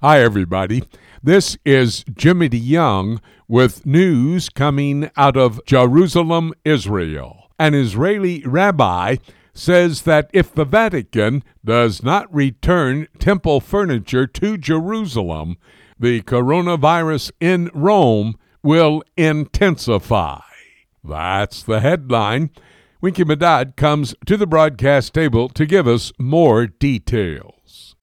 Hi, everybody. This is Jimmy DeYoung with news coming out of Jerusalem, Israel. An Israeli rabbi says that if the Vatican does not return temple furniture to Jerusalem, the coronavirus in Rome will intensify. That's the headline. Winky Madad comes to the broadcast table to give us more details.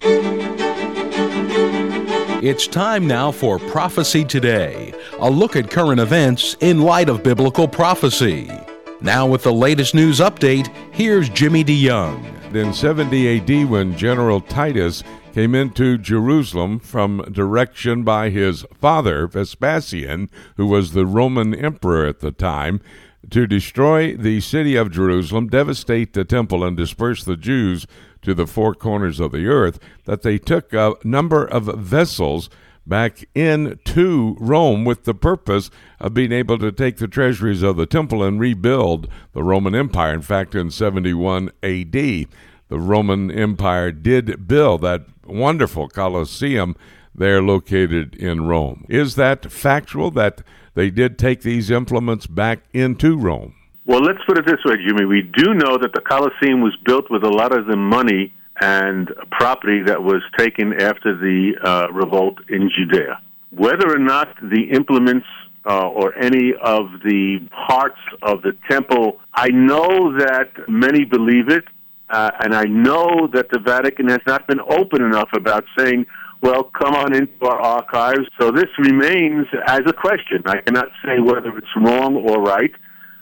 It's time now for Prophecy Today, a look at current events in light of biblical prophecy. Now with the latest news update, here's Jimmy DeYoung. In 70 AD, when General Titus came into Jerusalem from direction by his father, Vespasian, who was the Roman emperor at the time, to destroy the city of Jerusalem, devastate the temple, and disperse the Jews to the four corners of the earth, that they took a number of vessels back into Rome with the purpose of being able to take the treasuries of the temple and rebuild the Roman Empire. In fact, in 71 A.D., the Roman Empire did build that wonderful Colosseum there located in Rome. Is that factual, that they did take these implements back into Rome? Well, let's put it this way, Jimmy. We do know that the Colosseum was built with a lot of the money and property that was taken after the revolt in Judea. Whether or not the implements or any of the parts of the temple, I know that many believe it, and I know that the Vatican has not been open enough about saying, well, come on into our archives. So this remains as a question. I cannot say whether it's wrong or right.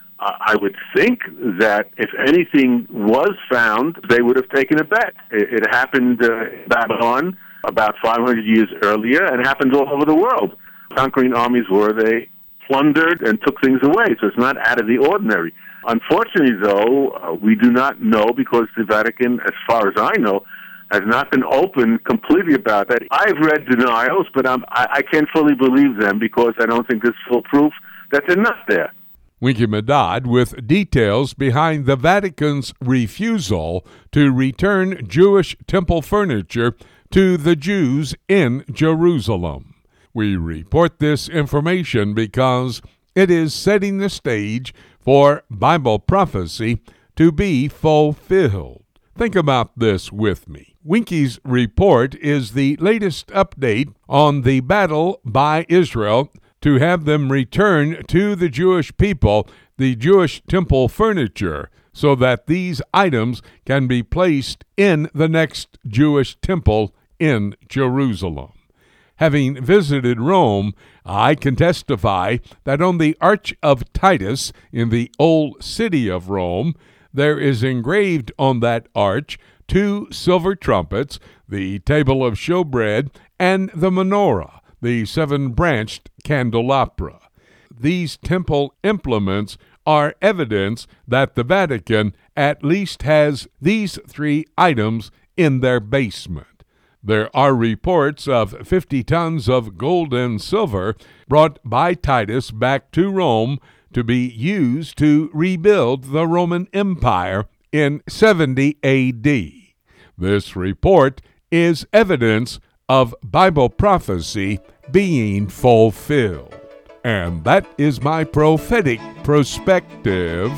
I would think that if anything was found, they would have taken it back. It happened in Babylon about 500 years earlier, and happened all over the world. Conquering armies they plundered and took things away, so it's not out of the ordinary. Unfortunately, though, we do not know, because the Vatican, as far as I know, has not been open completely about that. I've read denials, but I can't fully believe them, because I don't think there's full proof that they're not there. Winky Madad with details behind the Vatican's refusal to return Jewish temple furniture to the Jews in Jerusalem. We report this information because it is setting the stage for Bible prophecy to be fulfilled. Think about this with me. Winky's report is the latest update on the battle by Israel to have them return to the Jewish people the Jewish temple furniture, so that these items can be placed in the next Jewish temple in Jerusalem. Having visited Rome, I can testify that on the Arch of Titus in the old city of Rome, there is engraved on that arch 2 silver trumpets, the table of showbread, and the menorah, the 7-branched candelabra. These temple implements are evidence that the Vatican at least has these 3 items in their basement. There are reports of 50 tons of gold and silver brought by Titus back to Rome to be used to rebuild the Roman Empire in 70 A.D. This report is evidence of Bible prophecy being fulfilled. And that is my prophetic perspective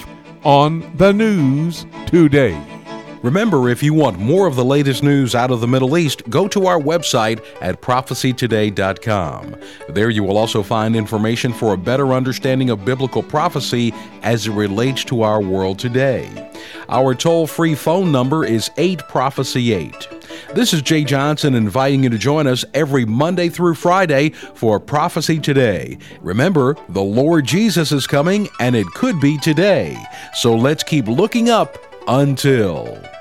on the news today. Remember, if you want more of the latest news out of the Middle East, go to our website at prophecytoday.com. There you will also find information for a better understanding of biblical prophecy as it relates to our world today. Our toll-free phone number is 8-PROPHECY-8. This is Jay Johnson inviting you to join us every Monday through Friday for Prophecy Today. Remember, the Lord Jesus is coming, and it could be today. So let's keep looking up until...